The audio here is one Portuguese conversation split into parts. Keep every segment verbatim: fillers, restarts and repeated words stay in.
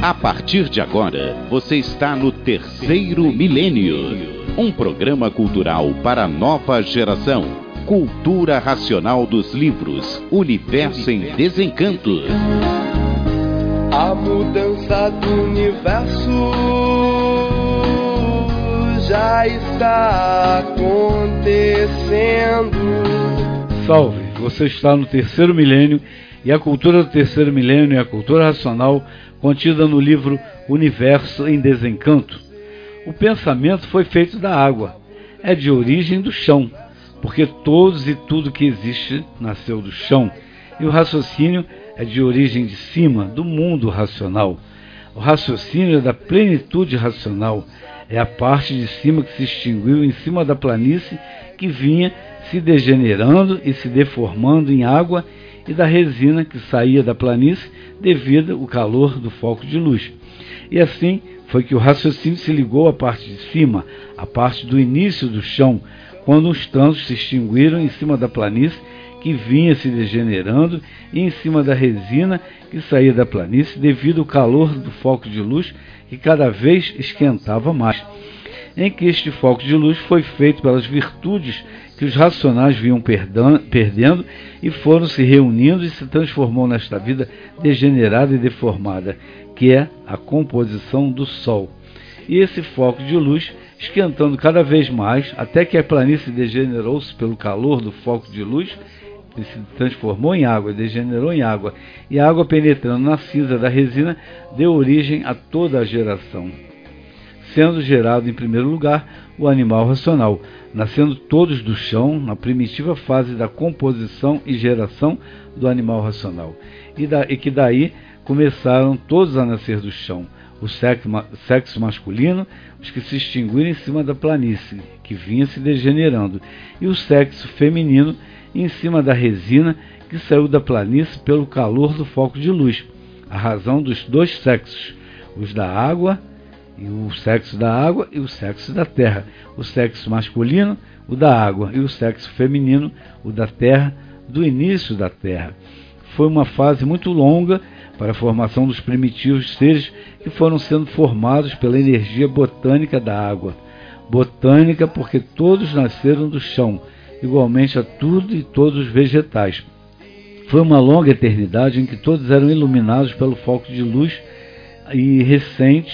A partir de agora, você está no Terceiro Milênio, um programa cultural para a nova geração. Cultura racional dos livros, Universo em Desencanto. A mudança do universo já está acontecendo. Salve, você está no Terceiro Milênio e a cultura do Terceiro Milênio é a cultura racional contida no livro Universo em Desencanto. O pensamento foi feito da água, é de origem do chão, porque todos e tudo que existe nasceu do chão, e o raciocínio é de origem de cima, do mundo racional. O raciocínio é da plenitude racional, é a parte de cima que se extinguiu em cima da planície, que vinha se degenerando e se deformando em água, e da resina que saía da planície devido ao calor do foco de luz. E assim foi que o raciocínio se ligou à parte de cima, à parte do início do chão, quando os tantos se extinguiram em cima da planície que vinha se degenerando e em cima da resina que saía da planície devido ao calor do foco de luz que cada vez esquentava mais, em que este foco de luz foi feito pelas virtudes que os racionais vinham perdendo e foram se reunindo e se transformou nesta vida degenerada e deformada, que é a composição do Sol. E esse foco de luz, esquentando cada vez mais, até que a planície degenerou-se pelo calor do foco de luz, e se transformou em água, degenerou em água, e a água penetrando na cinza da resina deu origem a toda a geração, sendo gerado em primeiro lugar o animal racional, nascendo todos do chão na primitiva fase da composição e geração do animal racional, e, da, e que daí começaram todos a nascer do chão, o sexo, sexo masculino, os que se extinguiram em cima da planície, que vinha se degenerando, e o sexo feminino em cima da resina, que saiu da planície pelo calor do foco de luz, a razão dos dois sexos, os da água, e o sexo da água e o sexo da terra, o sexo masculino, o da água, e o sexo feminino, o da terra, do início da terra. Foi uma fase muito longa para a formação dos primitivos seres que foram sendo formados pela energia botânica da água. Botânica porque todos nasceram do chão, igualmente a tudo e todos os vegetais. Foi uma longa eternidade em que todos eram iluminados pelo foco de luz e recente,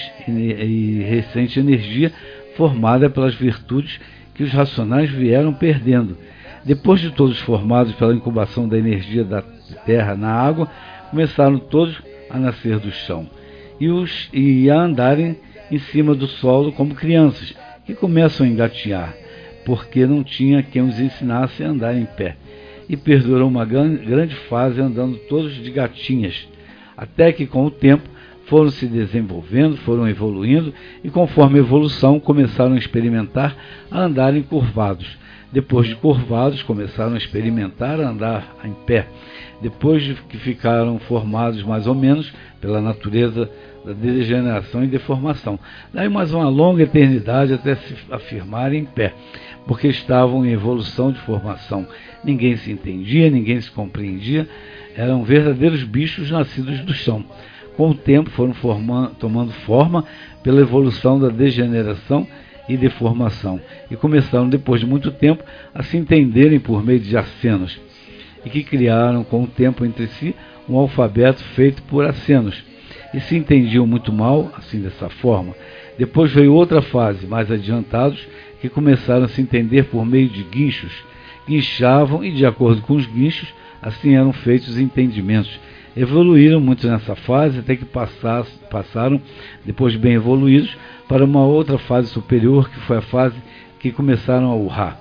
e recente energia formada pelas virtudes que os racionais vieram perdendo. Depois de todos formados pela incubação da energia da terra na água, começaram todos a nascer do chão e, os, e a andarem em cima do solo como crianças, que começam a engatinhar, porque não tinha quem os ensinasse a andar em pé, e perdurou uma grande fase andando todos de gatinhas, até que com o tempo foram se desenvolvendo, foram evoluindo, e conforme a evolução começaram a experimentar a andar encurvados. Depois de curvados, começaram a experimentar a andar em pé. Depois de que ficaram formados mais ou menos pela natureza da degeneração e deformação. Daí mais uma longa eternidade até se afirmarem em pé, porque estavam em evolução de formação. Ninguém se entendia, ninguém se compreendia, eram verdadeiros bichos nascidos do chão. Com o tempo foram formando, tomando forma pela evolução da degeneração e deformação, e começaram depois de muito tempo a se entenderem por meio de acenos, e que criaram com o tempo entre si um alfabeto feito por acenos, e se entendiam muito mal, assim dessa forma. Depois veio outra fase, mais adiantados, que começaram a se entender por meio de guinchos, guinchavam, e de acordo com os guinchos, assim eram feitos os entendimentos. Evoluíram muito nessa fase, até que passaram, depois de bem evoluídos, para uma outra fase superior, que foi a fase que começaram a urrar.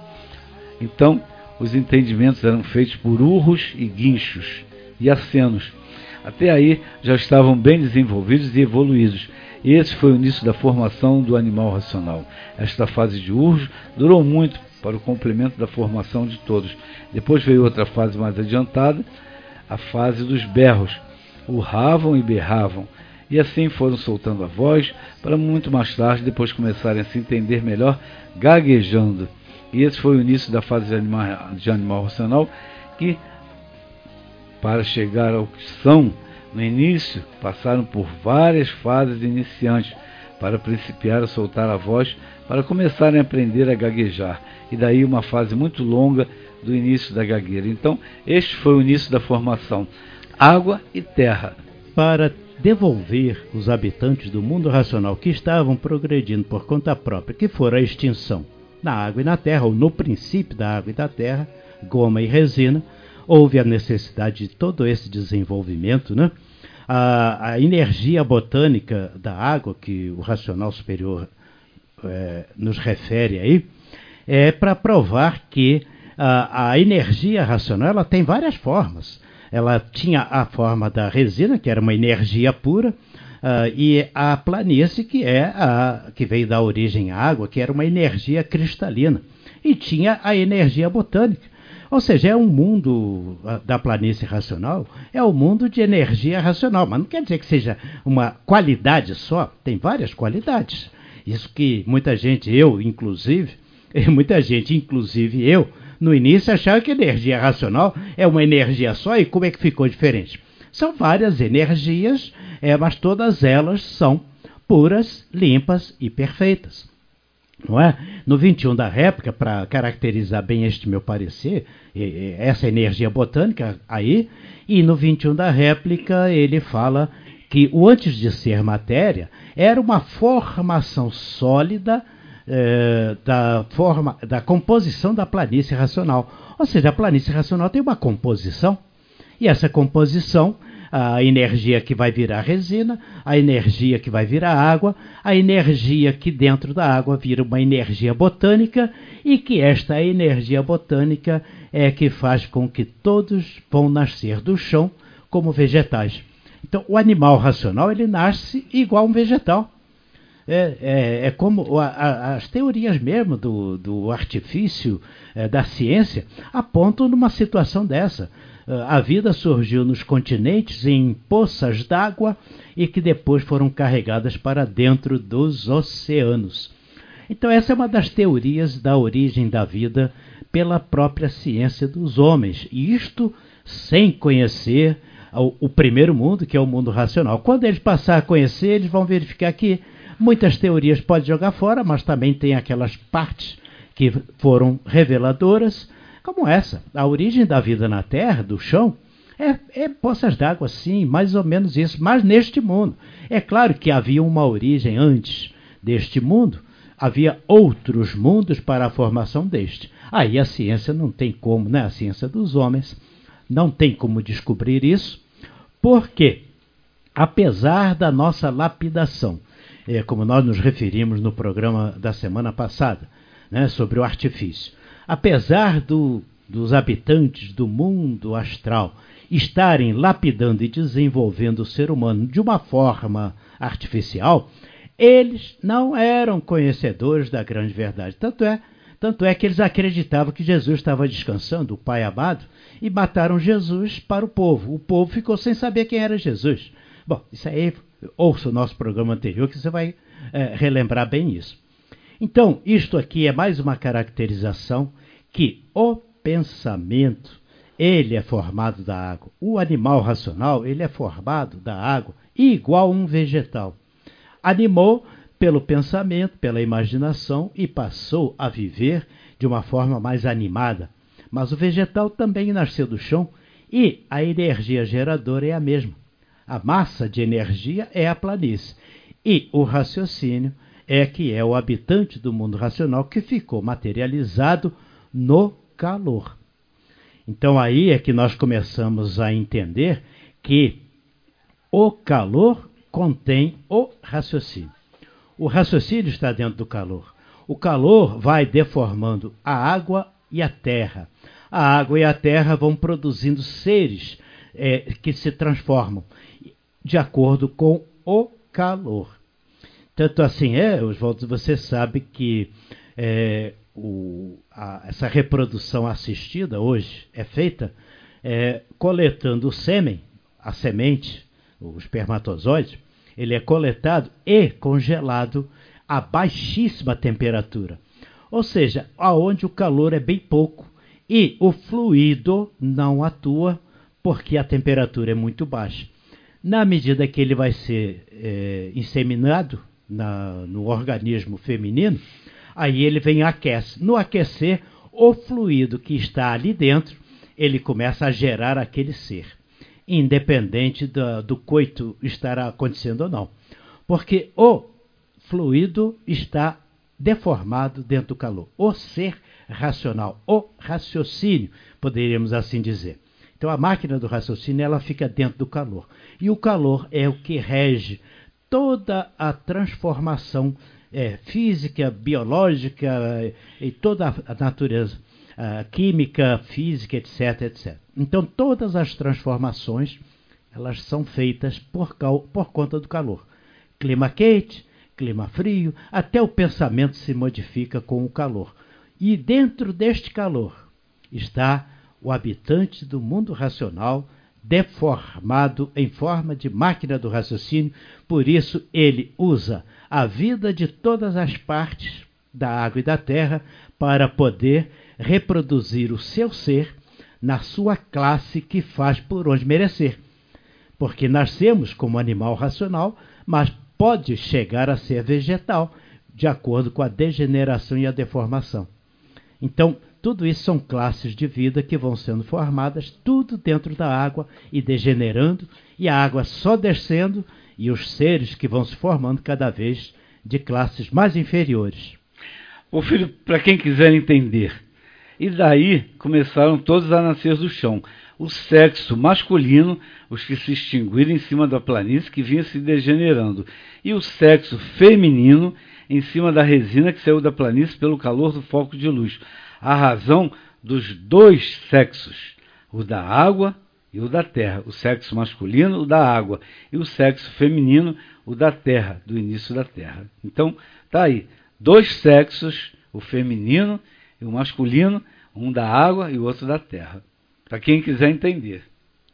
Então, os entendimentos eram feitos por urros e guinchos e acenos. Até aí já estavam bem desenvolvidos e evoluídos. E esse foi o início da formação do animal racional. Esta fase de urros durou muito para o complemento da formação de todos. Depois veio outra fase mais adiantada, a fase dos berros. Urravam e berravam. E assim foram soltando a voz, para muito mais tarde, depois começarem a se entender melhor, gaguejando. E esse foi o início da fase de animal, de animal racional, que, para chegar ao que são, No início, passaram por várias fases iniciantes para principiar a soltar a voz, para começarem a aprender a gaguejar, e daí uma fase muito longa do início da gagueira. Então, este foi o início da formação, água e terra. Para devolver os habitantes do mundo racional que estavam progredindo por conta própria, que foram a extinção na água e na terra, ou no princípio da água e da terra, goma e resina, houve a necessidade de todo esse desenvolvimento, né? A, a energia botânica da água, que o racional superior é, nos refere aí, é para provar que a, a energia racional ela tem várias formas. Ela tinha a forma da resina, que era uma energia pura, uh, e a planície, que, é a, que veio da origem à água, que era uma energia cristalina. E tinha a energia botânica. Ou seja, é um mundo da planície racional, é um mundo de energia racional, mas não quer dizer que seja uma qualidade só, tem várias qualidades. Isso que muita gente, eu inclusive, muita gente, inclusive eu, no início achava que energia racional é uma energia só, e como é que ficou diferente? São várias energias, é, mas todas elas são puras, limpas e perfeitas. Não é? No vinte e um da réplica, para caracterizar bem este meu parecer, essa energia botânica aí, e no vinte e um da réplica ele fala que o antes de ser matéria era uma formação sólida eh, da, forma, da composição da planície racional. Ou seja, a planície racional tem uma composição, e essa composição, a energia que vai virar resina, a energia que vai virar água, a energia que dentro da água vira uma energia botânica, e que esta energia botânica é que faz com que todos vão nascer do chão como vegetais. Então, o animal racional ele nasce igual um vegetal. É, é, é como a, a, as teorias mesmo do, do artifício, é, da ciência, apontam numa situação dessa. A vida surgiu nos continentes em poças d'água e que depois foram carregadas para dentro dos oceanos. Então essa é uma das teorias da origem da vida pela própria ciência dos homens. E isto sem conhecer o, o primeiro mundo, que é o mundo racional. Quando eles passarem a conhecer, eles vão verificar que muitas teorias podem jogar fora, mas também tem aquelas partes que foram reveladoras, como essa. A origem da vida na Terra, do chão, é, é poças d'água, sim, mais ou menos isso, mas neste mundo. É claro que havia uma origem antes deste mundo, havia outros mundos para a formação deste. Aí a ciência não tem como, né? A ciência dos homens não tem como descobrir isso, porque, apesar da nossa lapidação, é, como nós nos referimos no programa da semana passada, né, sobre o artifício, apesar do, dos habitantes do mundo astral estarem lapidando e desenvolvendo o ser humano de uma forma artificial, eles não eram conhecedores da grande verdade. Tanto é, tanto é que eles acreditavam que Jesus estava descansando, o Pai amado, e mataram Jesus para o povo. O povo ficou sem saber quem era Jesus. Bom, isso aí, ouça o nosso programa anterior que você vai é, relembrar bem isso. Então, isto aqui é mais uma caracterização que o pensamento, ele é formado da água. O animal racional, ele é formado da água, igual um vegetal. Animou pelo pensamento, pela imaginação e passou a viver de uma forma mais animada. Mas o vegetal também nasceu do chão e a energia geradora é a mesma. A massa de energia é a planície. E o raciocínio é que é o habitante do mundo racional que ficou materializado no calor. Então aí é que nós começamos a entender que o calor contém o raciocínio. O raciocínio está dentro do calor. O calor vai deformando a água e a terra. A água e a terra vão produzindo seres é, que se transformam de acordo com o calor. Tanto assim é, Oswaldo, você sabe que é, o, a, essa reprodução assistida hoje é feita é, coletando o sêmen, a semente, o espermatozoide, ele é coletado e congelado a baixíssima temperatura. Ou seja, aonde o calor é bem pouco e o fluido não atua porque a temperatura é muito baixa. Na medida que ele vai ser é, inseminado na, no organismo feminino, aí ele vem e aquece. No aquecer, o fluido que está ali dentro, ele começa a gerar aquele ser, independente do, do coito estar acontecendo ou não. Porque o fluido está deformado dentro do calor. O ser racional, o raciocínio, poderíamos assim dizer. Então a máquina do raciocínio, ela fica dentro do calor. E o calor é o que rege toda a transformação é, física, biológica é, e toda a natureza, a química, física, etc, etcétera. Então todas as transformações, elas são feitas por, por conta do calor. Clima quente, clima frio, até o pensamento se modifica com o calor. E dentro deste calor está o habitante do mundo racional, deformado em forma de máquina do raciocínio, por isso ele usa a vida de todas as partes da água e da terra para poder reproduzir o seu ser na sua classe que faz por onde merecer. Porque nascemos como animal racional, mas pode chegar a ser vegetal, de acordo com a degeneração e a deformação. Então, tudo isso são classes de vida que vão sendo formadas, tudo dentro da água e degenerando, e a água só descendo, e os seres que vão se formando cada vez de classes mais inferiores. Ô filho, para quem quiser entender, e daí começaram todos a nascer do chão. O sexo masculino, os que se extinguiram em cima da planície, que vinha se degenerando, e o sexo feminino, em cima da resina que saiu da planície pelo calor do foco de luz. A razão dos dois sexos, o da água e o da terra. O sexo masculino, o da água, e o sexo feminino, o da terra, do início da terra. Então, tá aí, dois sexos, o feminino e o masculino, um da água e o outro da terra. Para quem quiser entender.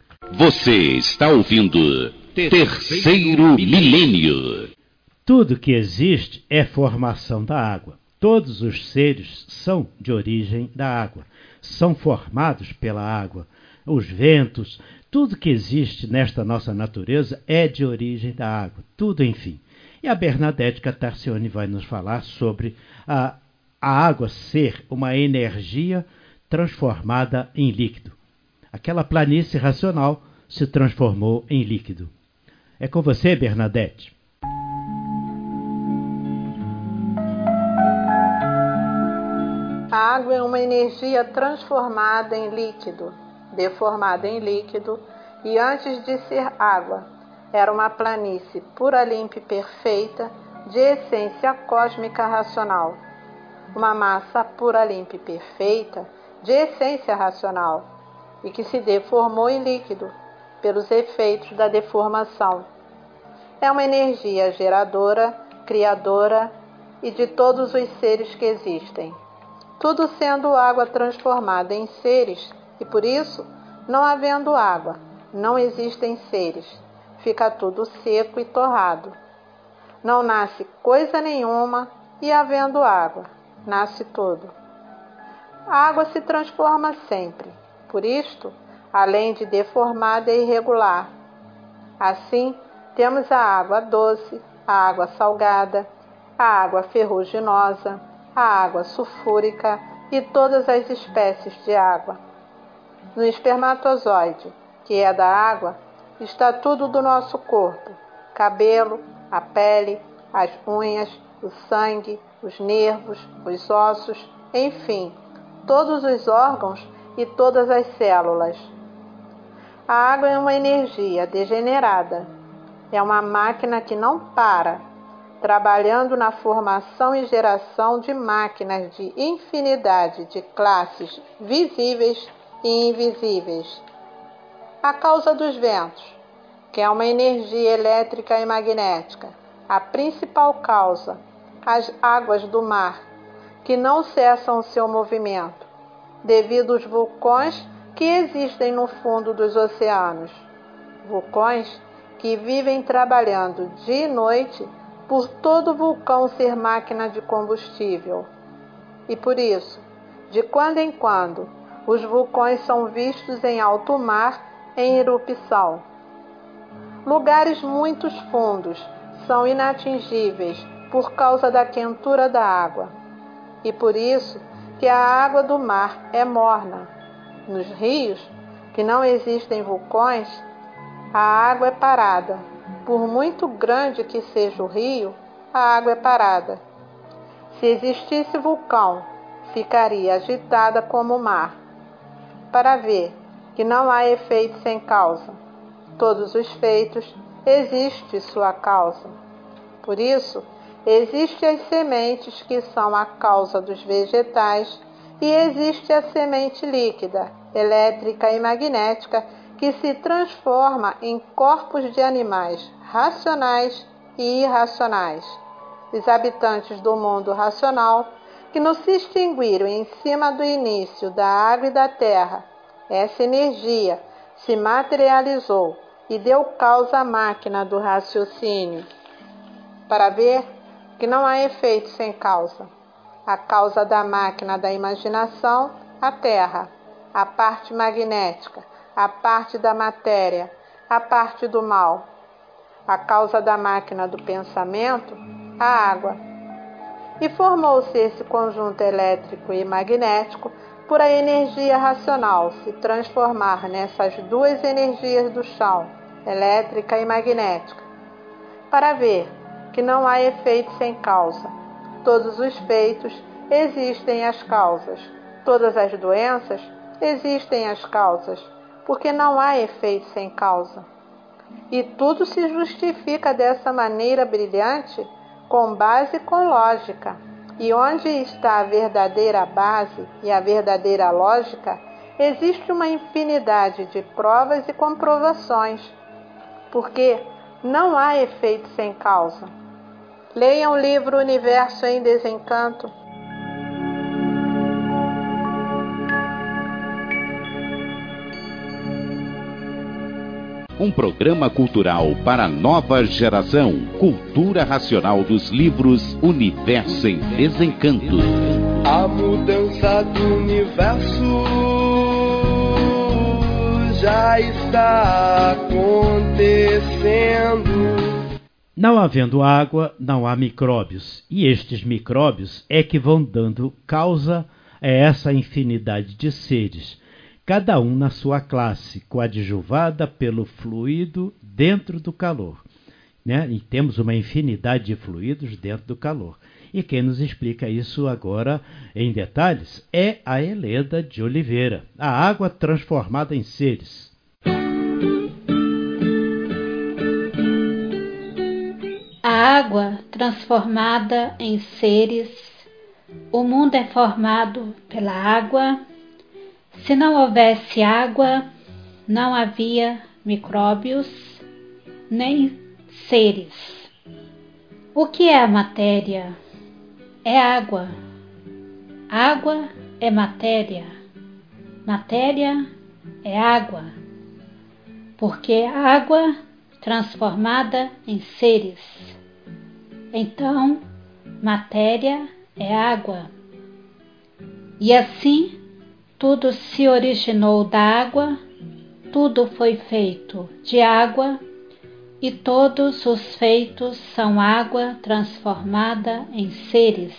Você está ouvindo Terceiro Milênio. Tudo que existe é formação da água. Todos os seres são de origem da água, são formados pela água. Os ventos, tudo que existe nesta nossa natureza é de origem da água, tudo enfim. E a Bernadette Catarcione vai nos falar sobre a, a água ser uma energia transformada em líquido. Aquela planície racional se transformou em líquido. É com você, Bernadette. A água é uma energia transformada em líquido, deformada em líquido, e antes de ser água, era uma planície pura, limpa e perfeita, de essência cósmica racional. Uma massa pura, limpa e perfeita, de essência racional, e que se deformou em líquido, pelos efeitos da deformação. É uma energia geradora, criadora e de todos os seres que existem. Tudo sendo água transformada em seres, e por isso, não havendo água, não existem seres. Fica tudo seco e torrado. Não nasce coisa nenhuma, e havendo água, nasce tudo. A água se transforma sempre. Por isto, além de deformada e irregular. Assim, temos a água doce, a água salgada, a água ferruginosa, a água sulfúrica e todas as espécies de água. No espermatozoide, que é da água, está tudo do nosso corpo: cabelo, a pele, as unhas, o sangue, os nervos, os ossos, enfim, todos os órgãos e todas as células. A água é uma energia degenerada. É uma máquina que não para, trabalhando na formação e geração de máquinas de infinidade de classes visíveis e invisíveis. A causa dos ventos, que é uma energia elétrica e magnética, a principal causa, as águas do mar, que não cessam o seu movimento, devido aos vulcões que existem no fundo dos oceanos. Vulcões que vivem trabalhando dia e noite por todo vulcão ser máquina de combustível. E por isso, de quando em quando, os vulcões são vistos em alto mar em erupção. lugares muito fundos são inatingíveis por causa da quentura da água. E por isso que a água do mar é morna. Nos rios, que não existem vulcões, a água é parada. Por muito grande que seja o rio, a água é parada. Se existisse vulcão, ficaria agitada como o mar. Para ver que não há efeito sem causa. Todos os feitos existe sua causa. Por isso, existem as sementes que são a causa dos vegetais e existe a semente líquida, elétrica e magnética que se transforma em corpos de animais racionais e irracionais. Os habitantes do mundo racional, que não se extinguiram em cima do início da água e da terra, essa energia se materializou e deu causa à máquina do raciocínio. Para ver que não há efeito sem causa. A causa da máquina da imaginação, a terra, a parte magnética, a parte da matéria, a parte do mal. A causa da máquina do pensamento, a água. E formou-se esse conjunto elétrico e magnético por a energia racional se transformar nessas duas energias do chão, elétrica e magnética. Para ver que não há efeito sem causa. Todos os feitos existem as causas. Todas as doenças existem as causas, porque não há efeito sem causa. E tudo se justifica dessa maneira brilhante, com base e com lógica. E onde está a verdadeira base e a verdadeira lógica, existe uma infinidade de provas e comprovações, porque não há efeito sem causa. Leiam o livro Universo em Desencanto. Um programa cultural para a nova geração. Cultura racional dos livros Universo em Desencanto. A mudança do universo já está acontecendo. Não havendo água, não há micróbios. E estes micróbios é que vão dando causa a essa infinidade de seres, cada um na sua classe, coadjuvada pelo fluido dentro do calor. Né? E temos uma infinidade de fluidos dentro do calor. E quem nos explica isso agora em detalhes é a Heleda de Oliveira, a água transformada em seres. A água transformada em seres. O mundo é formado pela água. Se não houvesse água, não havia micróbios, nem seres. O que é a matéria? É água. Água é matéria. Matéria é água. Porque água transformada em seres. Então, matéria é água. E assim, tudo se originou da água, tudo foi feito de água, e todos os feitos são água transformada em seres.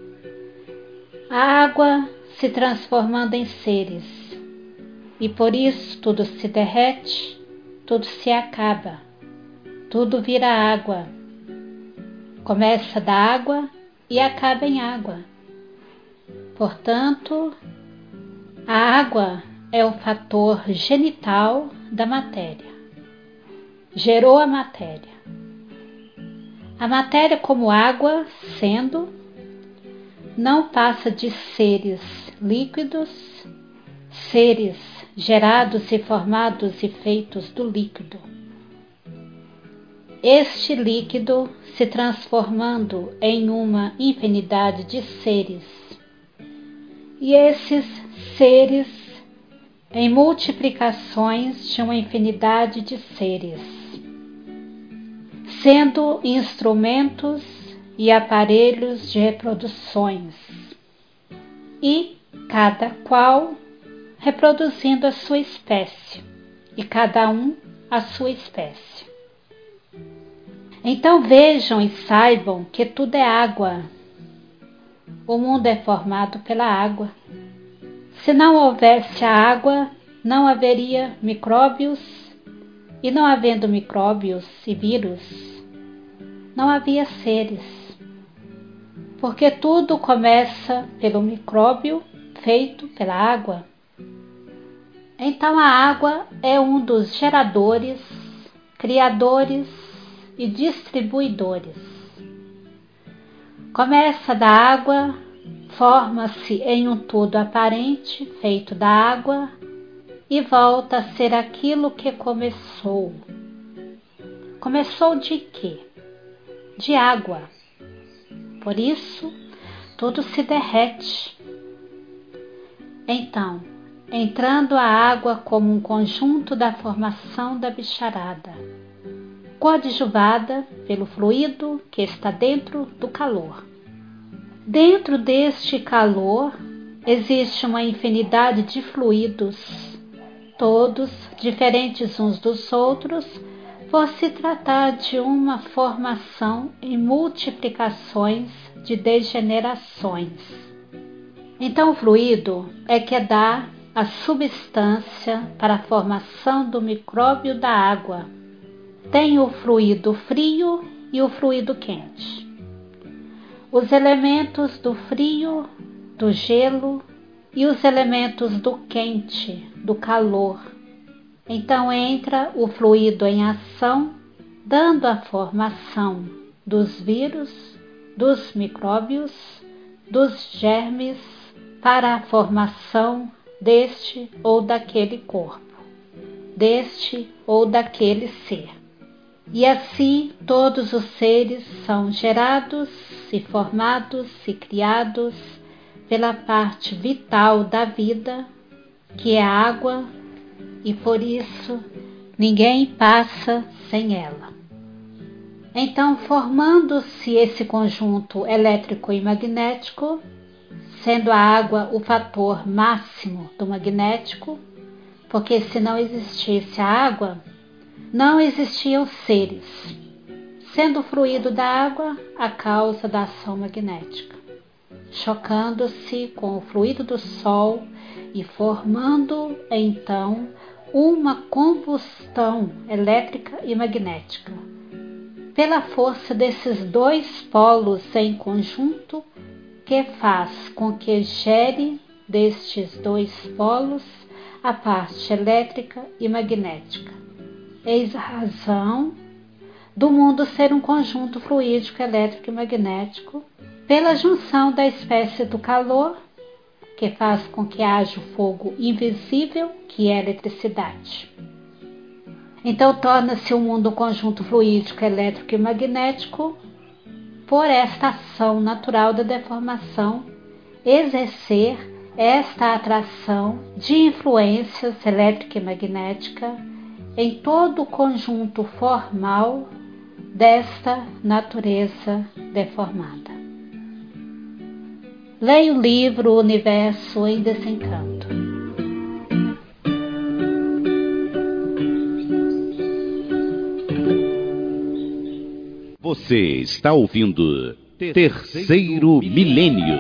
A água se transformando em seres, e por isso tudo se derrete, tudo se acaba, tudo vira água. Começa da água e acaba em água. Portanto, a água é o fator genital da matéria. Gerou a matéria. A matéria como água, sendo, não passa de seres líquidos, seres gerados e formados e feitos do líquido. Este líquido se transformando em uma infinidade de seres. E esses seres em multiplicações de uma infinidade de seres, sendo instrumentos e aparelhos de reproduções, e cada qual reproduzindo a sua espécie, e cada um a sua espécie. Então vejam e saibam que tudo é água. O mundo é formado pela água. Se não houvesse a água, não haveria micróbios, e não havendo micróbios e vírus, não havia seres. Porque tudo começa pelo micróbio feito pela água. Então a água é um dos geradores, criadores e distribuidores. Começa da água, forma-se em um todo aparente, feito da água, e volta a ser aquilo que começou. Começou de quê? De água. Por isso, tudo se derrete. Então, entrando a água como um conjunto da formação da bicharada, coadjuvada pelo fluido que está dentro do calor. Dentro deste calor existe uma infinidade de fluidos, todos diferentes uns dos outros, por se tratar de uma formação em multiplicações de degenerações. Então o fluido é que dá a substância para a formação do micróbio da água. Tem o fluido frio e o fluido quente. Os elementos do frio, do gelo e os elementos do quente, do calor. Então entra o fluido em ação, dando a formação dos vírus, dos micróbios, dos germes, para a formação deste ou daquele corpo, deste ou daquele ser. E assim todos os seres são gerados e formados e criados pela parte vital da vida, que é a água, e por isso ninguém passa sem ela. Então, formando-se esse conjunto elétrico e magnético, sendo a água o fator máximo do magnético, porque se não existisse a água, não existiam seres, sendo o fluido da água a causa da ação magnética, chocando-se com o fluido do Sol e formando, então, uma combustão elétrica e magnética. Pela força desses dois polos em conjunto, que faz com que gere destes dois polos a parte elétrica e magnética. Eis a razão do mundo ser um conjunto fluídico, elétrico e magnético, pela junção da espécie do calor, que faz com que haja o fogo invisível, que é a eletricidade. Então torna-se o mundo um conjunto fluídico, elétrico e magnético, por esta ação natural da deformação, exercer esta atração de influências elétrica e magnética em todo o conjunto formal desta natureza deformada. Leia o livro O Universo em Desencanto. Você está ouvindo Terceiro Milênio.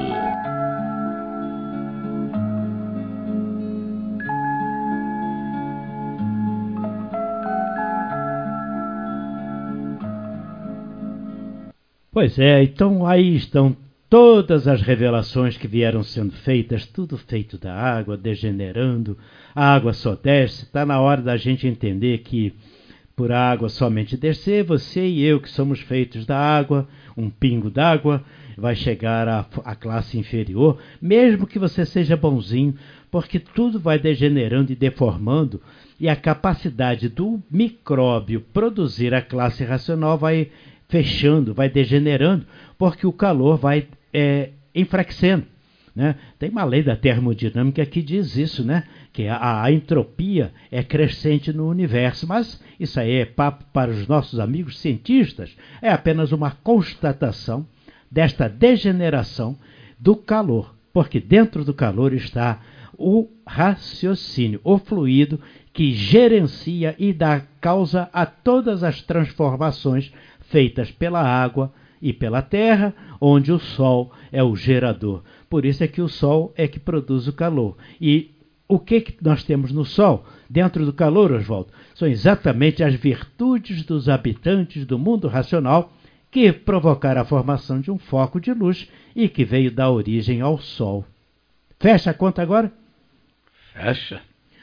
Pois é, então aí estão todas as revelações que vieram sendo feitas, tudo feito da água, degenerando, a água só desce. Está na hora da gente entender que por água somente descer, você e eu que somos feitos da água, um pingo d'água, vai chegar à, à classe inferior, mesmo que você seja bonzinho, porque tudo vai degenerando e deformando, e a capacidade do micróbio produzir a classe racional vai fechando, vai degenerando, porque o calor vai é, enfraquecendo. Né? Tem uma lei da termodinâmica que diz isso, né? Que a, a entropia é crescente no universo, mas isso aí é papo para os nossos amigos cientistas, é apenas uma constatação desta degeneração do calor, porque dentro do calor está o raciocínio, o fluido que gerencia e dá causa a todas as transformações feitas pela água e pela terra, onde o sol é o gerador. Por isso é que o sol é que produz o calor. E o que, que nós temos no sol, dentro do calor, Oswaldo? São exatamente as virtudes dos habitantes do mundo racional que provocaram a formação de um foco de luz e que veio dar origem ao sol. Fecha a conta agora? Fecha.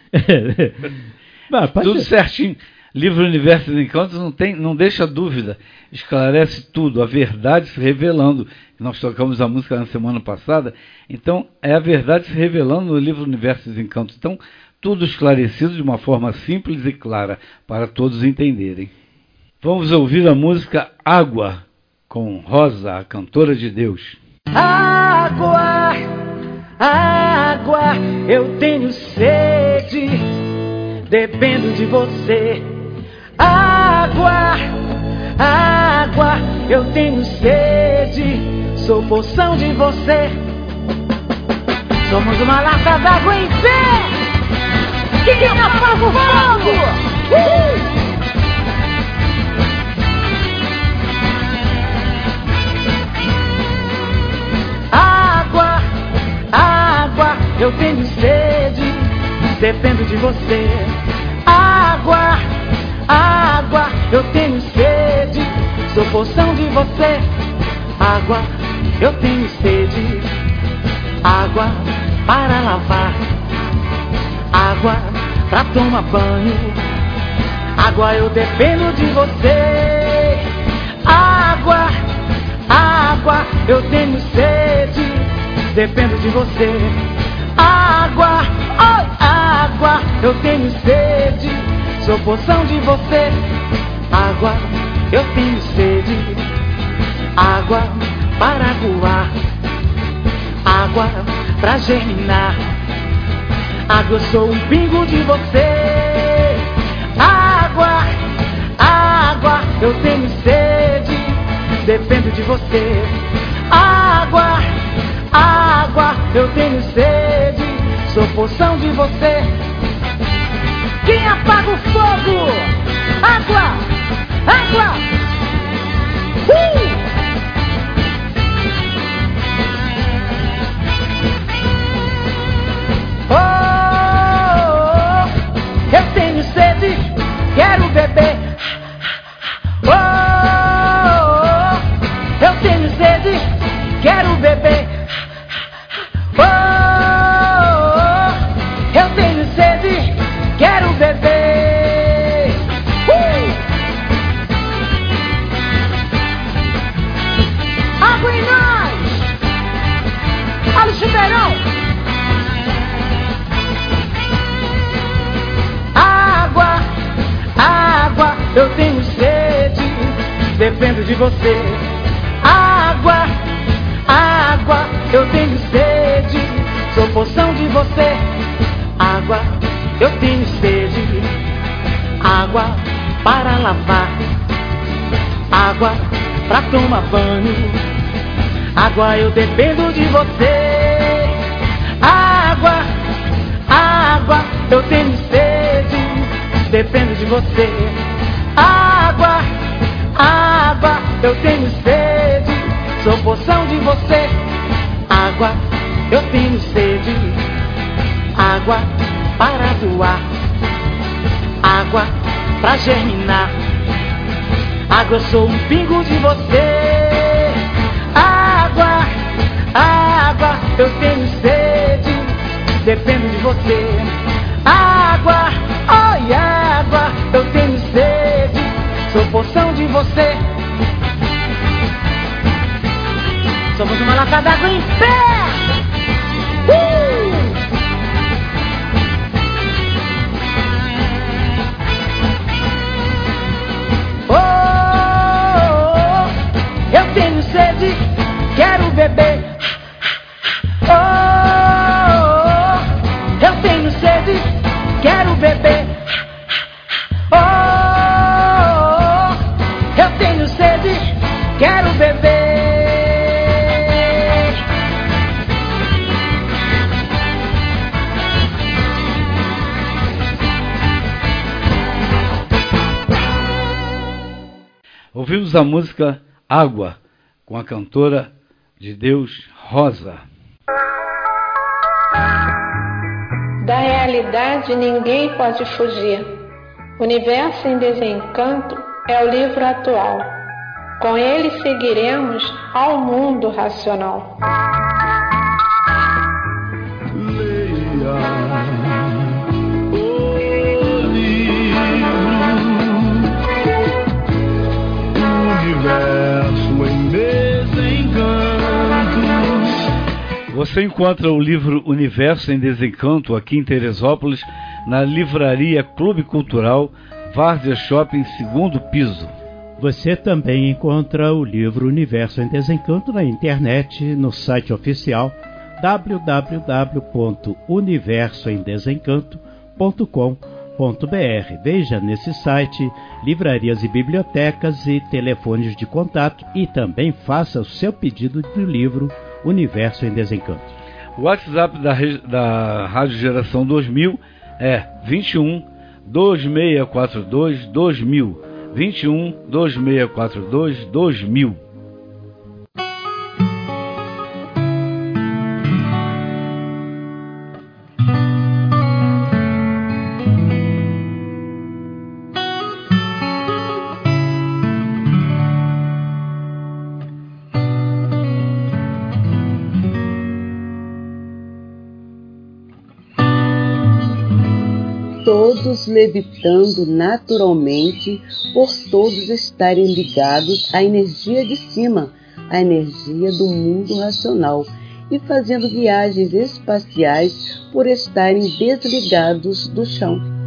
Mas, tudo certinho. Livro Universo e Encantos não, tem, não deixa dúvida, esclarece tudo, a verdade se revelando. Nós tocamos a música na semana passada, então é a verdade se revelando no livro Universo e Encantos. Então, tudo esclarecido de uma forma simples e clara, para todos entenderem. Vamos ouvir a música Água, com Rosa, a cantora de Deus. Água, água, eu tenho sede, dependo de você. Água, água, eu tenho sede, sou poção de você. Somos uma lata d'água em pé, que quem apaga o fogo. Uh! Água, água, eu tenho sede, dependo de você. Água, água, eu tenho sede, sou poção de você. Água, eu tenho sede, água para lavar, água pra tomar banho. Água, eu dependo de você. Água, água, eu tenho sede, dependo de você. Água, oh, água, eu tenho sede, sou poção de você. Água, eu tenho sede, água para voar, água pra germinar. Água, eu sou um pingo de você. Água, água, eu tenho sede, dependo de você. Água, água, eu tenho sede, sou poção de você. Quem apaga o fogo? Água, água. Uh! Oh, eu tenho sede, quero beber. Oh, eu tenho sede, quero beber. Oh, eu tenho sede, quero beber. Uh! Água em nós, Alisson Verão. Água, água, eu tenho sede, dependo de você. Água, água, eu tenho sede, sou poção de você. Água, eu tenho sede, água para lavar, água pra tomar banho. Água, eu dependo de você. Água, água, eu tenho sede, dependo de você. Água, água, eu tenho sede, sou poção de você. Água, eu tenho sede, água para doar, água pra germinar. Água, eu sou um pingo de você. Água, água, eu tenho sede, dependo de você. Água, oi, água, eu tenho sede, sou poção de você. Somos uma lata d'água em pé. Uh! Oh, eu tenho sede, quero beber. Oh, eu tenho sede, quero beber. Oh, eu tenho sede, quero beber. Ouvimos a música Água, com a cantora de Deus Rosa. Da realidade ninguém pode fugir. Universo em Desencanto é o livro atual. Com ele seguiremos ao mundo racional. Você encontra o livro Universo em Desencanto aqui em Teresópolis, na livraria Clube Cultural, Várzea Shopping, segundo piso. Você também encontra o livro Universo em Desencanto na internet, no site oficial w w w ponto universo em desencanto ponto com ponto b r. Veja nesse site livrarias e bibliotecas e telefones de contato e também faça o seu pedido do livro Universo em Desencanto. O WhatsApp da, da Rádio Geração dois mil é vinte e um, dois seis quatro dois, dois mil. vinte e um, dois seis quatro dois, dois mil. Todos levitando naturalmente, por todos estarem ligados à energia de cima, à energia do mundo racional, e fazendo viagens espaciais por estarem desligados do chão.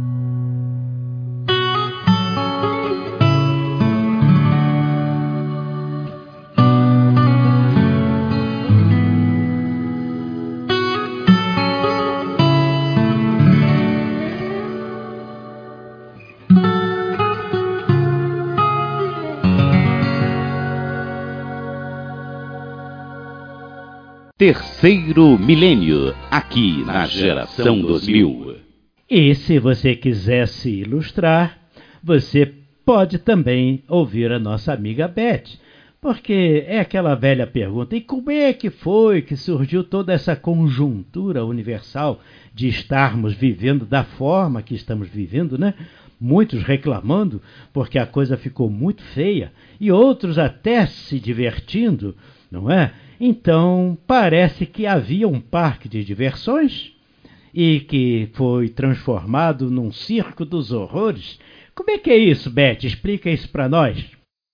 Terceiro Milênio, aqui na Geração dois mil. E se você quiser se ilustrar, você pode também ouvir a nossa amiga Beth, porque é aquela velha pergunta: e como é que foi que surgiu toda essa conjuntura universal de estarmos vivendo da forma que estamos vivendo, né? Muitos reclamando porque a coisa ficou muito feia e outros até se divertindo, não é? Então, parece que havia um parque de diversões e que foi transformado num circo dos horrores. Como é que é isso, Beth? Explica isso para nós.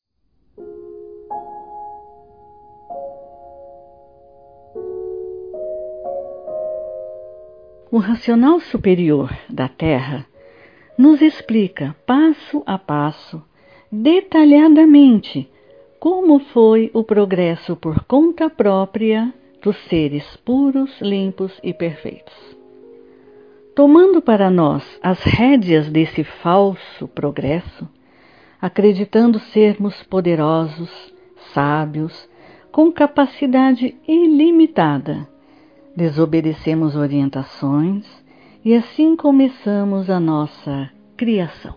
O racional superior da Terra nos explica passo a passo, detalhadamente, como foi o progresso por conta própria dos seres puros, limpos e perfeitos. Tomando para nós as rédeas desse falso progresso, acreditando sermos poderosos, sábios, com capacidade ilimitada, desobedecemos orientações e assim começamos a nossa criação.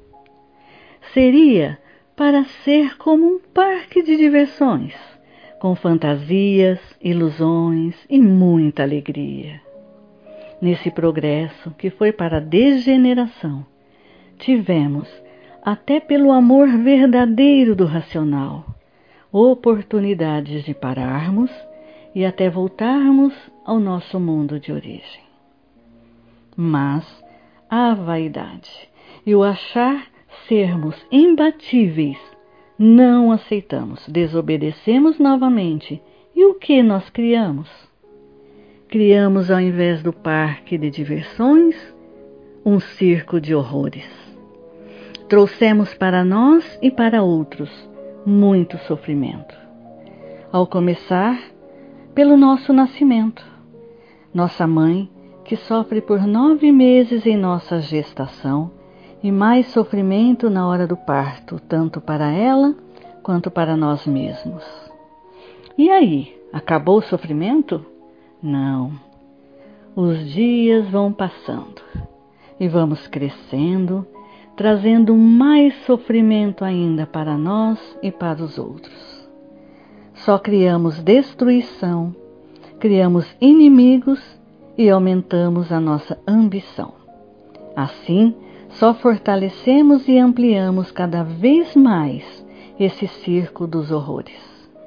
Seria para ser como um parque de diversões, com fantasias, ilusões e muita alegria. Nesse progresso, que foi para a degeneração, tivemos, até pelo amor verdadeiro do racional, oportunidades de pararmos e até voltarmos ao nosso mundo de origem. Mas a vaidade e o achar sermos imbatíveis, não aceitamos, desobedecemos novamente. E o que nós criamos? Criamos, ao invés do parque de diversões, um circo de horrores. Trouxemos para nós e para outros muito sofrimento. Ao começar, pelo nosso nascimento. Nossa mãe, que sofre por nove meses em nossa gestação, e mais sofrimento na hora do parto, tanto para ela quanto para nós mesmos. E aí, acabou o sofrimento? Não. Os dias vão passando e vamos crescendo, trazendo mais sofrimento ainda para nós e para os outros. Só criamos destruição, criamos inimigos e aumentamos a nossa ambição. Assim, só fortalecemos e ampliamos cada vez mais esse circo dos horrores.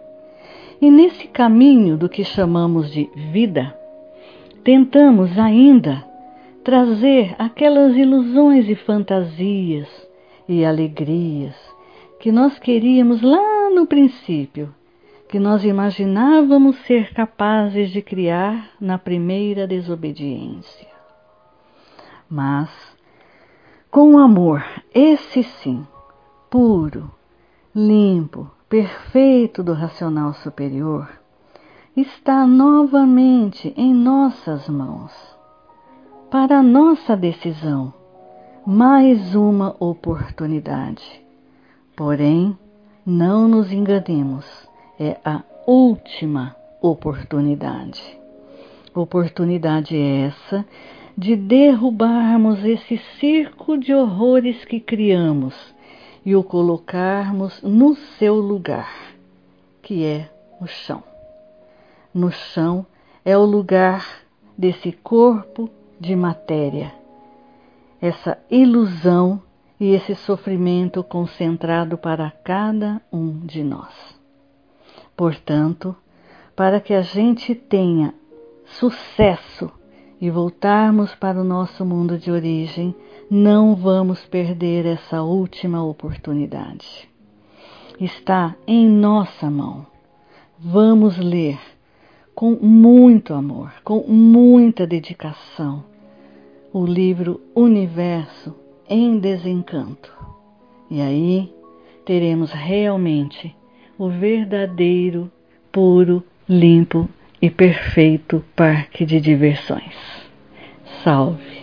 E nesse caminho do que chamamos de vida, tentamos ainda trazer aquelas ilusões e fantasias e alegrias que nós queríamos lá no princípio, que nós imaginávamos ser capazes de criar na primeira desobediência. Mas, com o amor, esse sim, puro, limpo, perfeito do racional superior, está novamente em nossas mãos. Para a nossa decisão, mais uma oportunidade. Porém, não nos enganemos, é a última oportunidade. Oportunidade essa de derrubarmos esse circo de horrores que criamos e o colocarmos no seu lugar, que é o chão. No chão é o lugar desse corpo de matéria, essa ilusão e esse sofrimento concentrado para cada um de nós. Portanto, para que a gente tenha sucesso e voltarmos para o nosso mundo de origem, não vamos perder essa última oportunidade. Está em nossa mão. Vamos ler com muito amor, com muita dedicação, o livro Universo em Desencanto. E aí teremos realmente o verdadeiro, puro, limpo e perfeito parque de diversões. Salve!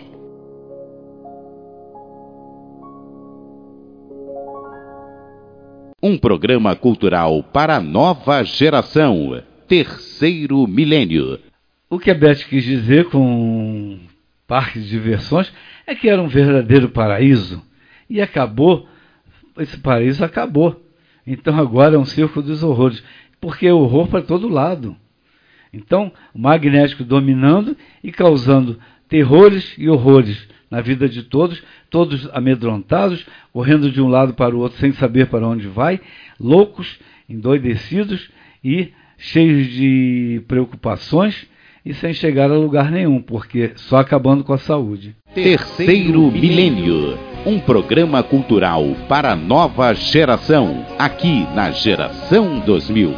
Um programa cultural para a nova geração. Terceiro milênio. O que a Beth quis dizer com parque de diversões é que era um verdadeiro paraíso. E acabou, esse paraíso acabou. Então agora é um circo dos horrores. Porque é horror para todo lado. Então, o magnético dominando e causando terrores e horrores na vida de todos, todos amedrontados, correndo de um lado para o outro sem saber para onde vai, loucos, endoidecidos e cheios de preocupações e sem chegar a lugar nenhum, porque só acabando com a saúde. Terceiro Milênio, um programa cultural para a nova geração, aqui na Geração dois mil.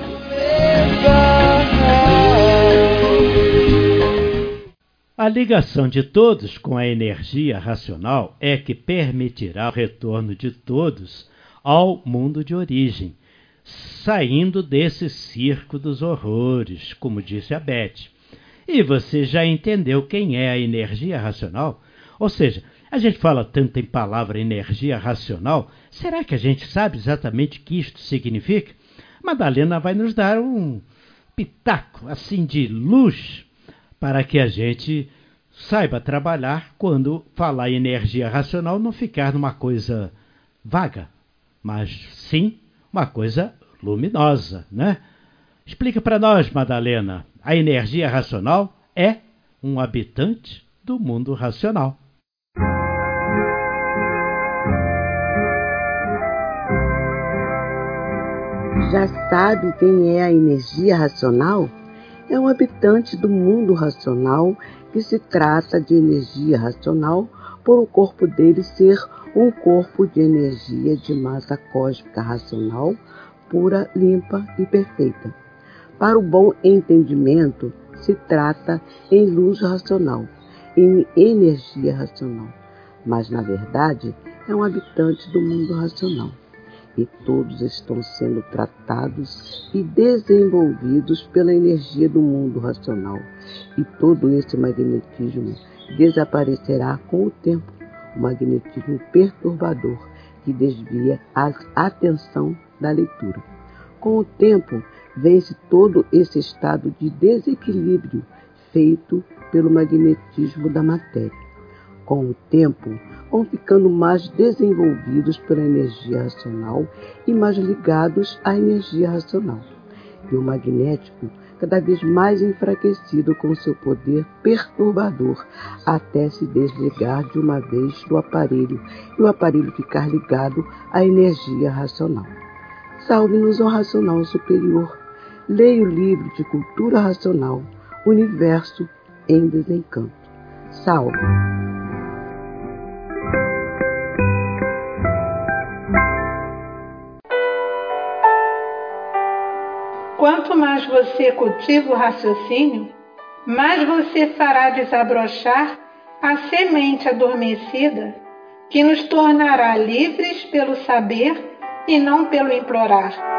A ligação de todos com a energia racional é que permitirá o retorno de todos ao mundo de origem, saindo desse circo dos horrores, como disse a Beth. E você já entendeu quem é a energia racional? Ou seja, a gente fala tanto em palavra energia racional, será que a gente sabe exatamente o que isto significa? Madalena vai nos dar um pitaco assim de luz para que a gente saiba trabalhar quando falar em energia racional não ficar numa coisa vaga, mas sim uma coisa luminosa, né? Explica para nós, Madalena, a energia racional é um habitante do mundo racional. Já sabe quem é a energia racional? É um habitante do mundo racional, que se trata de energia racional por o corpo dele ser um corpo de energia de massa cósmica racional, pura, limpa e perfeita. Para o bom entendimento, se trata em luz racional, em energia racional, mas na verdade é um habitante do mundo racional. E todos estão sendo tratados e desenvolvidos pela energia do mundo racional. E todo esse magnetismo desaparecerá com o tempo, o magnetismo perturbador que desvia a atenção da leitura. Com o tempo, vence todo esse estado de desequilíbrio feito pelo magnetismo da matéria. Com o tempo, vão ficando mais desenvolvidos pela energia racional e mais ligados à energia racional. E o magnético cada vez mais enfraquecido com seu poder perturbador, até se desligar de uma vez do aparelho e o aparelho ficar ligado à energia racional. Salve-nos, ó racional superior. Leia o livro de Cultura Racional, Universo em Desencanto. Salve! Quanto mais você cultiva o raciocínio, mais você fará desabrochar a semente adormecida que nos tornará livres pelo saber e não pelo implorar.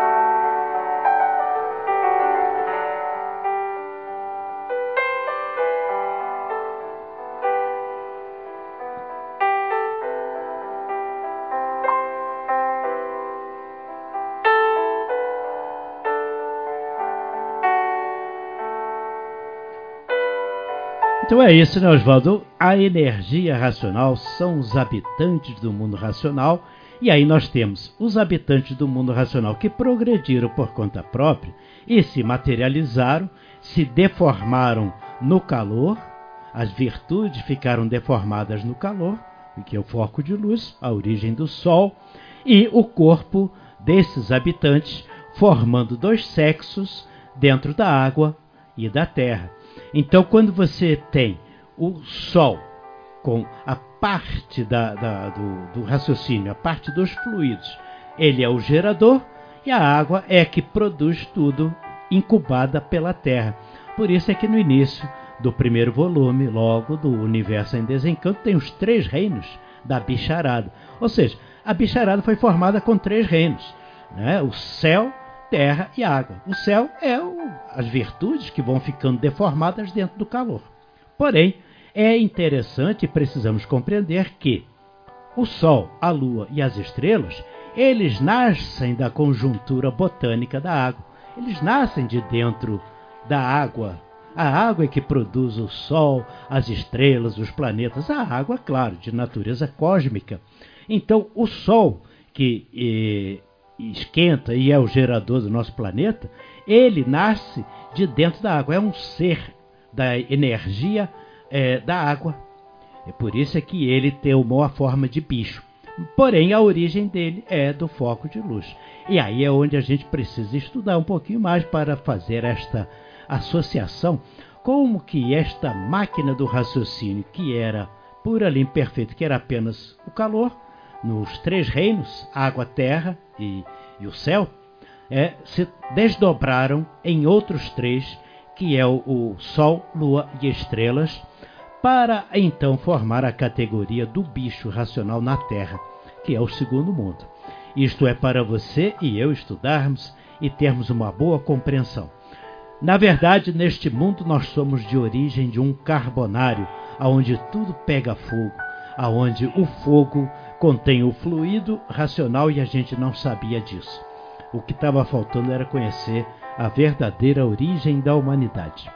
Então é isso, né, Oswaldo? A energia racional são os habitantes do mundo racional, e aí nós temos os habitantes do mundo racional que progrediram por conta própria e se materializaram, se deformaram no calor, as virtudes ficaram deformadas no calor, que é o foco de luz, a origem do Sol, e o corpo desses habitantes formando dois sexos dentro da água e da terra. Então, quando você tem o Sol com a parte da, da, do, do raciocínio, a parte dos fluidos, ele é o gerador e a água é que produz tudo incubada pela Terra. Por isso é que no início do primeiro volume, logo do Universo em Desencanto, tem os três reinos da bicharada. Ou seja, a bicharada foi formada com três reinos, né? O céu, terra e água. O céu é o, as virtudes que vão ficando deformadas dentro do calor. Porém, é interessante e precisamos compreender que o Sol, a Lua e as estrelas, eles nascem da conjuntura botânica da água. Eles nascem de dentro da água. A água é que produz o Sol, as estrelas, os planetas. A água, claro, de natureza cósmica. Então, o Sol, que eh, esquenta e é o gerador do nosso planeta, ele nasce de dentro da água, é um ser da energia é, da água. É por isso é que ele tem uma forma de bicho. Porém, a origem dele é do foco de luz. E aí é onde a gente precisa estudar um pouquinho mais para fazer esta associação, como que esta máquina do raciocínio, que era pura e imperfeita, que era apenas o calor, nos três reinos, água, terra e, e o céu, é, se desdobraram em outros três, que é o, o Sol, Lua e estrelas, para então formar a categoria do bicho racional na Terra, que é o segundo mundo. Isto é para você e eu estudarmos e termos uma boa compreensão. Na verdade, neste mundo nós somos de origem de um carbonário, aonde tudo pega fogo, aonde o fogo contém o fluido racional e a gente não sabia disso. O que estava faltando era conhecer a verdadeira origem da humanidade.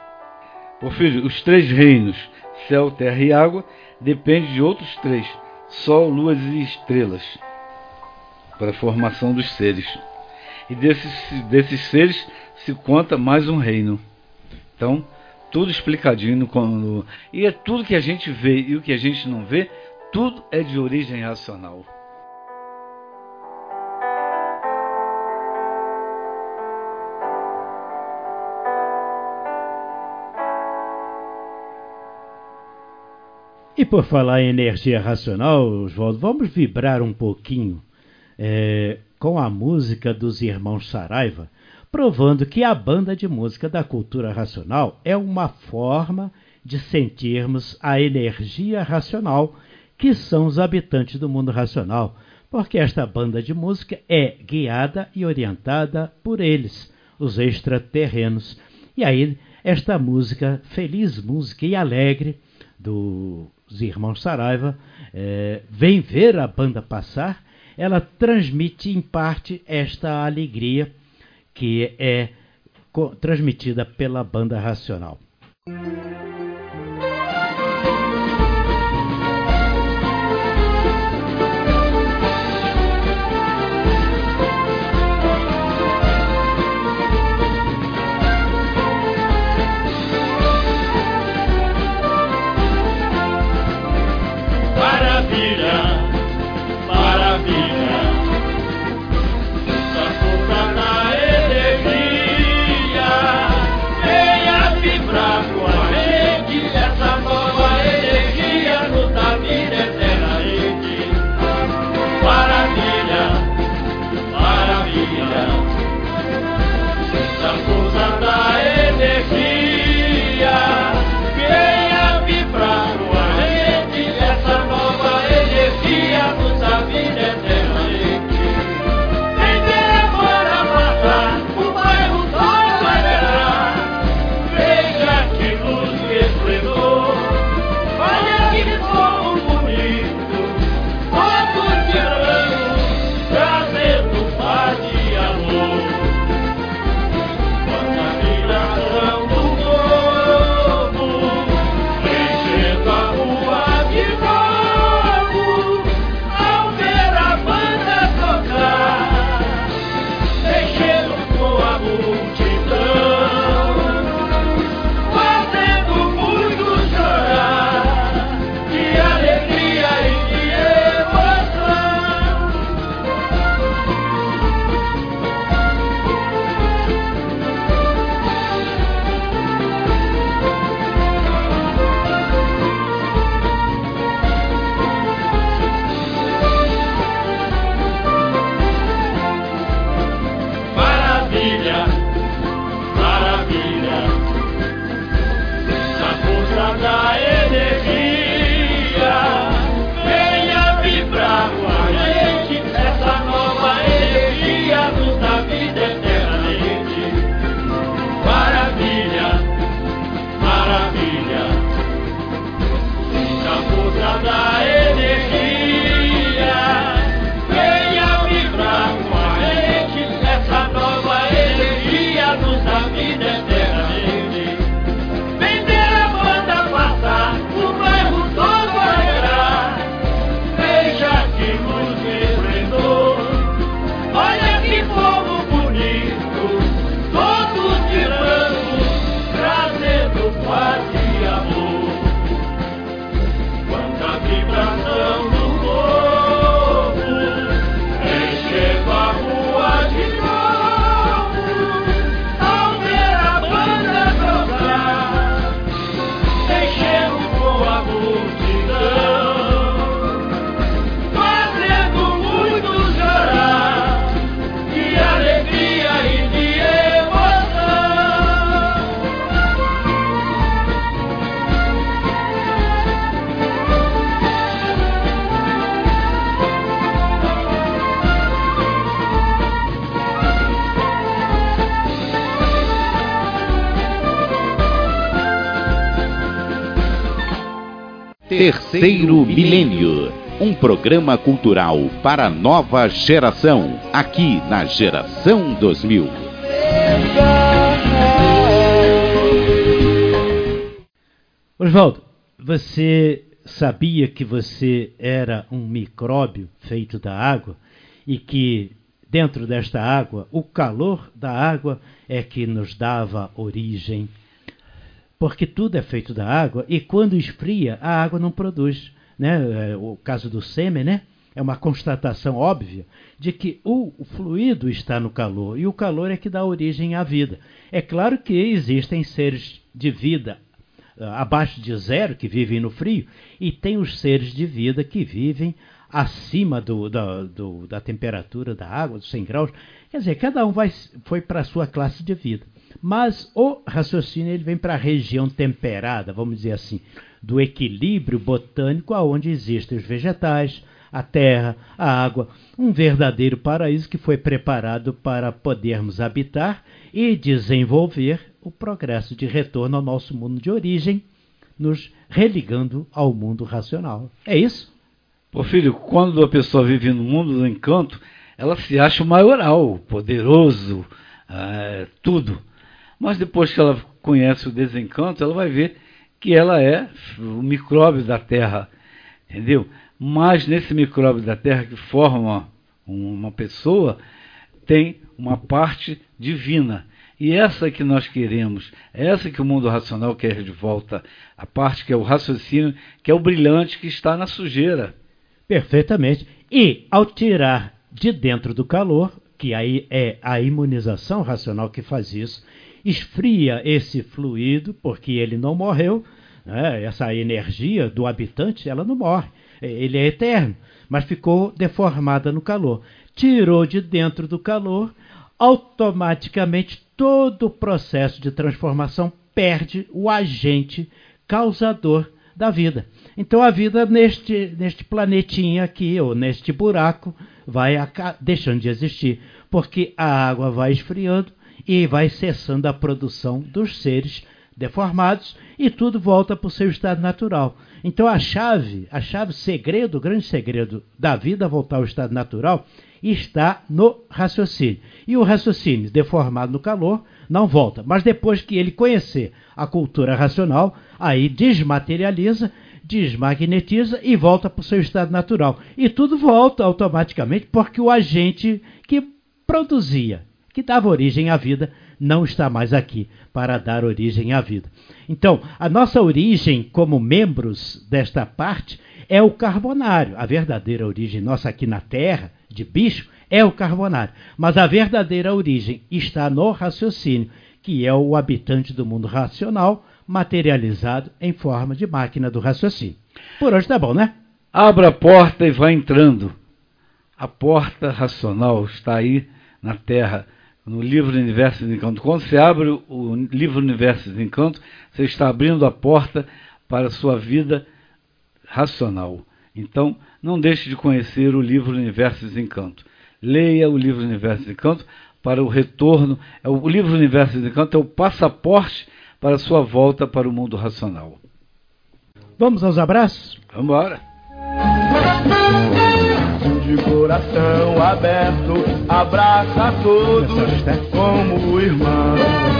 Ô filho, os três reinos, céu, terra e água, dependem de outros três, sol, luas e estrelas, para a formação dos seres. E desses, desses seres se conta mais um reino. Então, tudo explicadinho no, no, e é tudo que a gente vê e o que a gente não vê, tudo é de origem racional. E por falar em energia racional, Oswaldo, vamos vibrar um pouquinho é, com a música dos irmãos Saraiva, provando que a banda de música da cultura racional é uma forma de sentirmos a energia racional, que são os habitantes do mundo racional, porque esta banda de música é guiada e orientada por eles, os extraterrenos. E aí, esta música, feliz música e alegre, dos irmãos Saraiva, é, vem ver a banda passar, ela transmite em parte esta alegria que é co- transmitida pela banda racional. Terceiro Milênio, um programa cultural para a nova geração, aqui na Geração dois mil. Oswaldo, você sabia que você era um micróbio feito da água e que dentro desta água, o calor da água é que nos dava origem? Porque tudo é feito da água e quando esfria, a água não produz, né? O caso do sêmen, né? É uma constatação óbvia de que o, o fluido está no calor e o calor é que dá origem à vida. É claro que existem seres de vida uh, abaixo de zero que vivem no frio e tem os seres de vida que vivem acima do, da, do, da temperatura da água, dos cem graus. Quer dizer, cada um vai, foi para a sua classe de vida. Mas o raciocínio ele vem para a região temperada, vamos dizer assim, do equilíbrio botânico onde existem os vegetais, a terra, a água, um verdadeiro paraíso que foi preparado para podermos habitar e desenvolver o progresso de retorno ao nosso mundo de origem, nos religando ao mundo racional. É isso? Pô, filho, quando a pessoa vive no mundo do encanto, ela se acha o maioral, poderoso, é, tudo. Mas depois que ela conhece o desencanto, ela vai ver que ela é o micróbio da Terra, entendeu? Mas nesse micróbio da Terra que forma uma pessoa, tem uma parte divina. E essa que nós queremos, essa que o mundo racional quer de volta, a parte que é o raciocínio, que é o brilhante que está na sujeira. Perfeitamente. E ao tirar de dentro do calor, que aí é a imunização racional que faz isso, esfria esse fluido, porque ele não morreu, né? Essa energia do habitante, ela não morre, ele é eterno, mas ficou deformada no calor. Tirou de dentro do calor, automaticamente todo o processo de transformação perde o agente causador da vida. Então a vida neste, neste planetinha aqui, ou neste buraco, vai deixando de existir, porque a água vai esfriando e vai cessando a produção dos seres deformados e tudo volta para o seu estado natural. Então a chave, a chave segredo, o grande segredo da vida voltar ao estado natural está no raciocínio. E o raciocínio deformado no calor não volta, mas depois que ele conhecer a cultura racional, aí desmaterializa, desmagnetiza e volta para o seu estado natural. E tudo volta automaticamente porque o agente que produzia, que dava origem à vida, não está mais aqui para dar origem à vida. Então, a nossa origem como membros desta parte é o carbonário. A verdadeira origem nossa aqui na Terra, de bicho, é o carbonário. Mas a verdadeira origem está no raciocínio, que é o habitante do mundo racional, materializado em forma de máquina do raciocínio. Por hoje tá bom, né? Abra a porta e vá entrando. A porta racional está aí na Terra, no livro Universo de Encanto. Quando você abre o livro Universo de Encanto, você está abrindo a porta para a sua vida racional. Então, não deixe de conhecer o livro Universo de Encanto. Leia o livro Universo de Encanto para o retorno. O livro Universo de Encanto é o passaporte para a sua volta para o mundo racional. Vamos aos abraços? Vamos embora. De coração aberto, abraça a todos como irmão.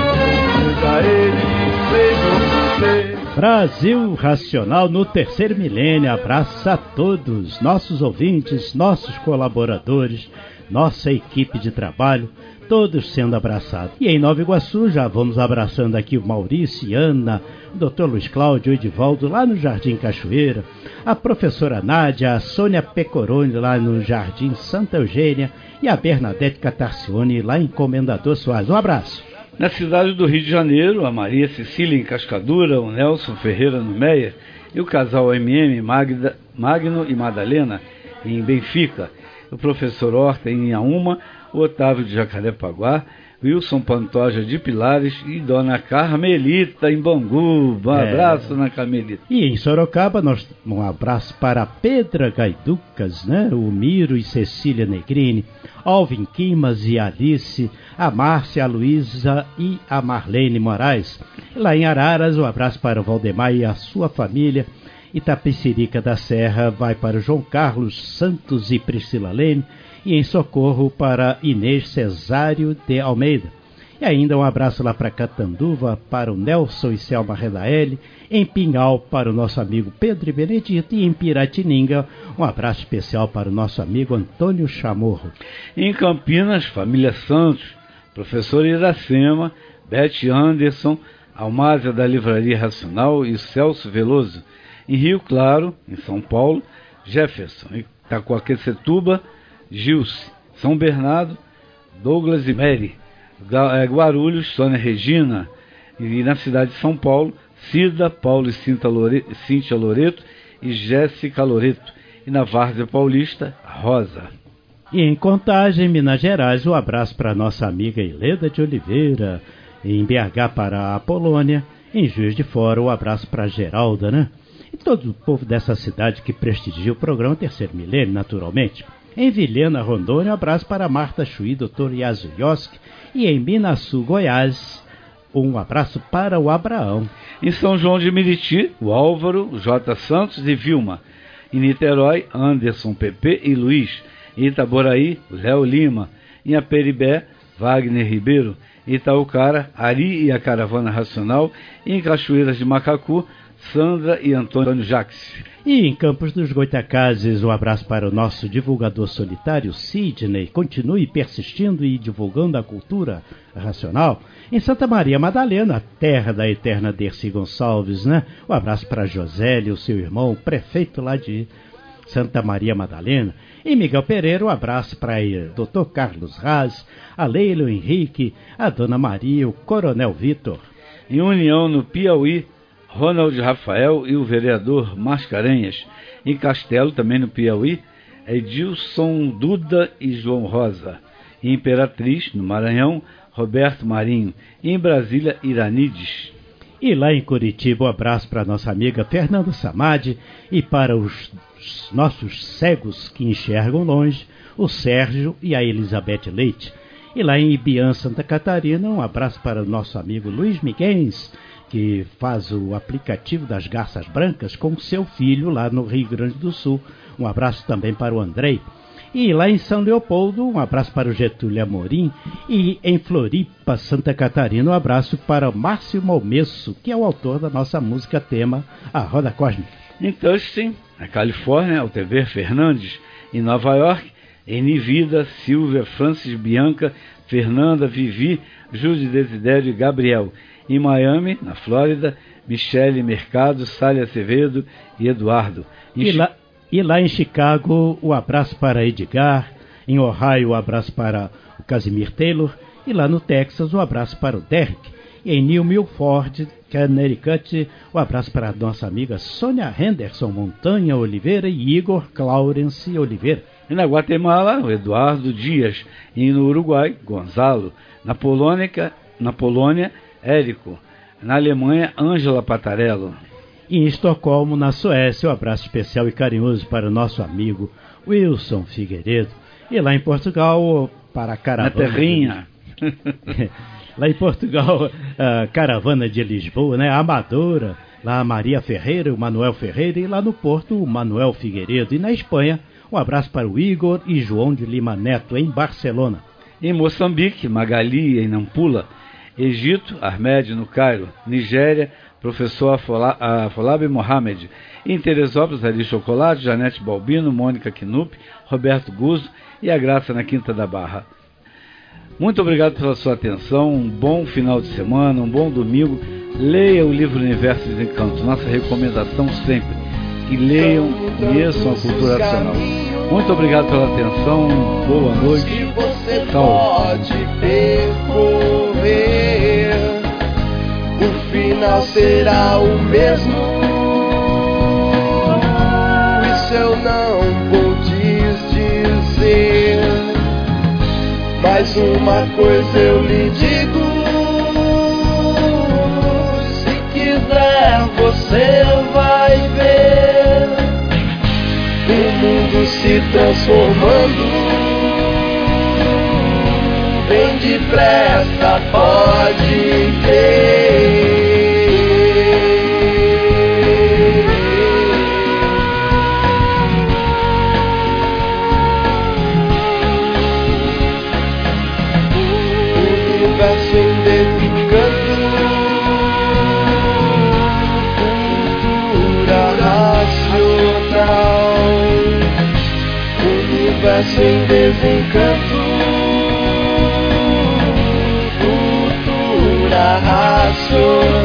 Brasil Racional no terceiro milênio, abraça a todos, nossos ouvintes, nossos colaboradores, nossa equipe de trabalho, todos sendo abraçados. E em Nova Iguaçu já vamos abraçando aqui o Maurício, Ana, o doutor Luiz Cláudio, o Edivaldo lá no Jardim Cachoeira, a professora Nádia, a Sônia Pecoroni lá no Jardim Santa Eugênia e a Bernadette Catarcione lá em Comendador Soares. Um abraço. Na cidade do Rio de Janeiro, a Maria Cecília em Cascadura, o Nelson Ferreira no Meia e o casal M M, Magda, Magno e Madalena em Benfica, o professor Horta em Inhaúma, o Otávio de Jacarepaguá, Wilson Pantoja de Pilares e Dona Carmelita em Bangu. Um abraço, é. Dona Carmelita. E em Sorocaba, nós, um abraço para Pedra Gaiducas, né? O Miro e Cecília Negrini, Alvin Quimas e Alice, a Márcia, a Luísa e a Marlene Moraes. E lá em Araras, um abraço para o Valdemar e a sua família. Itapecerica da Serra vai para João Carlos Santos e Priscila Leme, e em Socorro para Inês Cesário de Almeida. E ainda um abraço lá para Catanduva, para o Nelson e Selma Redaeli, em Pinhal para o nosso amigo Pedro Benedito, e em Piratininga um abraço especial para o nosso amigo Antônio Chamorro. Em Campinas, família Santos, professor Iracema, Beth Anderson, Almásia da Livraria Racional e Celso Veloso. Em Rio Claro, em São Paulo, Jefferson. Em Itacoaquecetuba, Gilce. São Bernardo, Douglas e Mary. Guarulhos, Sônia Regina. E na cidade de São Paulo, Cida, Paulo e Cíntia Loreto e Jéssica Loreto. E na Várzea Paulista, Rosa. E em Contagem, Minas Gerais, um abraço para nossa amiga Ileda de Oliveira. Em B H para a Polônia. Em Juiz de Fora, um abraço para Geralda, né? E todo o povo dessa cidade que prestigia o programa Terceiro Milênio, naturalmente. Em Vilhena, Rondônia, um abraço para Marta Chuí, doutor Yazuyoski. E em Minaçu, Goiás, um abraço para o Abraão. Em São João de Meriti, o Álvaro, o J. Santos e Vilma. Em Niterói, Anderson, Pepe e Luiz. Em Itaboraí, Léo Lima. Em Aperibé, Wagner Ribeiro. Em Itaucara, Ari e a Caravana Racional. E em Cachoeiras de Macacu, Sandra e Antônio Jacques. E em Campos dos Goitacazes, um abraço para o nosso divulgador solitário, Sidney. Continue persistindo e divulgando a cultura racional. Em Santa Maria Madalena, terra da eterna Dercy Gonçalves, né? Um abraço para Josélio, o seu irmão, prefeito lá de Santa Maria Madalena. Em Miguel Pereira, um abraço para o doutor Carlos Raz, a Leila, o Henrique, a Dona Maria, o Coronel Vitor. Em União, no Piauí, Ronald Rafael e o vereador Mascarenhas. Em Castelo, também no Piauí, Edilson Duda e João Rosa. Em Imperatriz, no Maranhão, Roberto Marinho. E em Brasília, Iranides. E lá em Curitiba, um abraço para nossa amiga Fernanda Samadi e para os nossos cegos que enxergam longe, o Sérgio e a Elizabeth Leite. E lá em Ibiã, Santa Catarina, um abraço para o nosso amigo Luiz Miguel, que faz o aplicativo das Garças Brancas com seu filho lá no Rio Grande do Sul. Um abraço também para o Andrei. E lá em São Leopoldo, um abraço para o Getúlio Amorim. E em Floripa, Santa Catarina, um abraço para o Márcio Malmesso, que é o autor da nossa música tema, A Roda Cósmica. Em Tustin, na Califórnia, o T V Fernandes. Em Nova York, Enivida, Silvia, Francis, Bianca, Fernanda, Vivi, Júlio Desidério e Gabriel. Em Miami, na Flórida, Michele Mercado, Sália Acevedo e Eduardo. E lá, e lá em Chicago, o um abraço para Edgar. Em Ohio, o um abraço para o Casimir Taylor. E lá no Texas, o um abraço para o Derek. E em New Milford, Connecticut, o um abraço para a nossa amiga Sônia Henderson Montanha Oliveira e Igor Clarence Oliveira. E na Guatemala, o Eduardo Dias. E no Uruguai, Gonzalo. Na Polônia, na Polônia Érico. Na Alemanha, Ângela Patarello. E em Estocolmo, na Suécia, um abraço especial e carinhoso para o nosso amigo Wilson Figueiredo. E lá em Portugal, para a caravana... Na terrinha. De... lá em Portugal, a caravana de Lisboa, né? A Amadora. Lá a Maria Ferreira, o Manuel Ferreira. E lá no Porto, o Manuel Figueiredo. E na Espanha, um abraço para o Igor e João de Lima Neto, em Barcelona. Em Moçambique, Magali, em Nampula. Egito, Armédio, no Cairo. Nigéria, professor Afolabi Mohamed. Em Teresópolis, Ari Chocolate, Janete Balbino, Mônica Quinup, Roberto Guzzo e a Graça na Quinta da Barra. Muito obrigado pela sua atenção, um bom final de semana, um bom domingo. Leia o livro Universo dos Encantos, nossa recomendação sempre. Que leiam, conheçam a cultura nacional. Muito obrigado pela atenção, boa noite. Pode percorrer, o final será o mesmo. Isso eu não pude dizer, mas uma coisa eu lhe digo: se quiser você vai ver o mundo se transformando. Bem depressa, pode crer. universo em desencanto. Cultura racional.